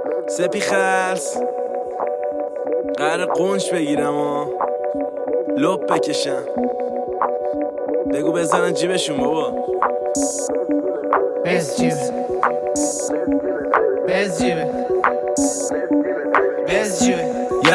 سپی خلص قرار قنش بگیرم و لپ بکشم. بگو بزنن جیبشون بابا. بز جیبه بز جیبه بز جیبه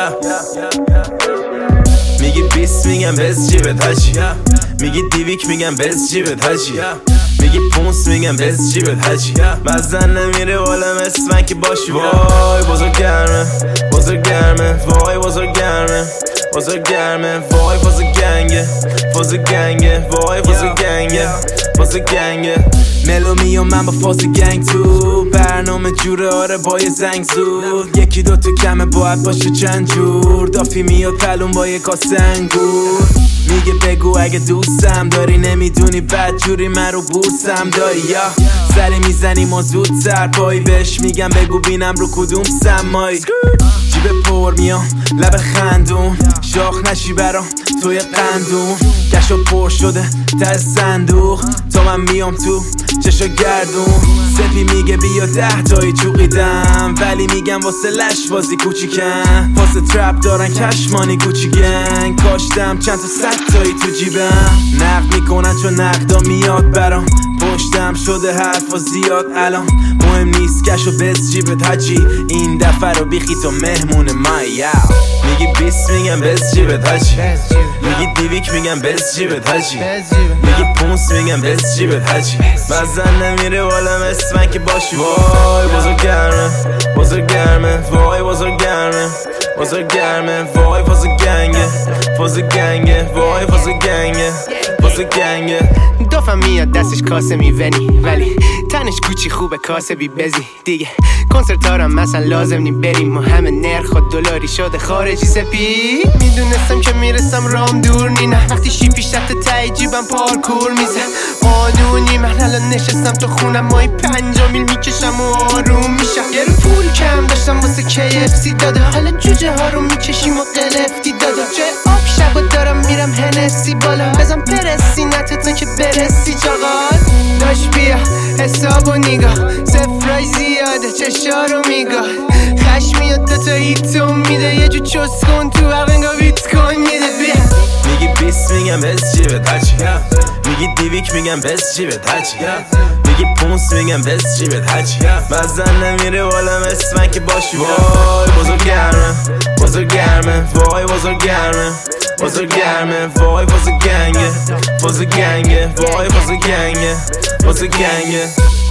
میگی 20 میگم بز جیبت حاجی، میگی دیویک میگم بز جیبت حاجی، میگی 5 میگم بز جیبت حاجی. مزن نمیره بالا مثل من که باشی. وای بزرگ گرمه بزرگ گرمه وای بزرگ گرمه بزرگ گرمه وای فاز گنگه فاز گنگه وای فاز گنگه فاز گنگه. ملومی و من با فاز گنگ تو برنامه جوره. آره با یه زنگ زود یکی دوتا کمه باید باشه چند جور. دافی میاد پلون با یه کاسه انگور. میگه بگو اگه دوستم داری نمیدونی بد جوری من رو بورسم داری. یا سری میزنیم و زود سر پایی بهش میگم بگو بینم رو کدوم سمایی. جیب پر میام لب خندون شاخ نشی برام توی قندون. گشو پر شده ته صندوق تا من میام تو چشا گردون. سپی میگه بیا 10 تایی چوقیدم ولی میگم واسه لش بازی کوچیکن. واسه ترپ دارن کشمانی گوچی گنگ. کاشتم چند تا 100 تایی تو جیبم. نقد میکنن چون نقدا میاد برام. پشتم شده حرفا زیاد الان مهم نیست. کشو بز جیبت حاجی این دفعه رو بیخی تو مهمون مای. میگی 20 میگم بز جیبت حاجی، میگی دیویک میگم بز جیبت حاجی، میگی 5 میگم بز جیبت حاجی. مزن نمیره بالا مثل من که باشی. وای بزرگ گرمه بزرگ گرمه وای بزرگ گرمه بزرگ گرمه وای فاز گنگه فاز گنگه وای فاز گنگه فاز گنگه. دوفم میاد دستش کاسه میونی ولی تنش کوچی خوبه کاسه بی بزی دیگه. کنسرتارم مثلا لازم نی بریم و همه نرخ و دلاری شده خارجی. سپی میدونستم که میرسم رام دور نی نه وقتی شیپی شت تای جیبم پارکور میزن قانونی. من الان نشستم تو خونم مای 5 میل میکشم و آروم میشم. یه رو پول کم داشتم واسه KFC داده حالا جوجه ها رو میکشیم و قلفتی داده. جای آب شب و دارم میرم هنسی بالا بزن پرسی نت تا که برسی چاقال. داشت بیا حساب و نگاه سفرای زیاده چشا رو میگاه. خش میاد دوتا هیتون میده یه جو چست کن تو عقنگا بیت کن میده. بیا میگی 20 میگم بز جیبت حاجی، میگی دیویک میگم بز جیبت حاجی، میگی 5 میگم بز جیبت حاجی. مزن نمیره بالا مثل من که باشی. وای بزرگ گرمه بزرگ گرمه وای بزرگ گرمه بزرگ گرمه وای فاز گنگه فاز گنگه وای فاز گنگه فاز گنگه.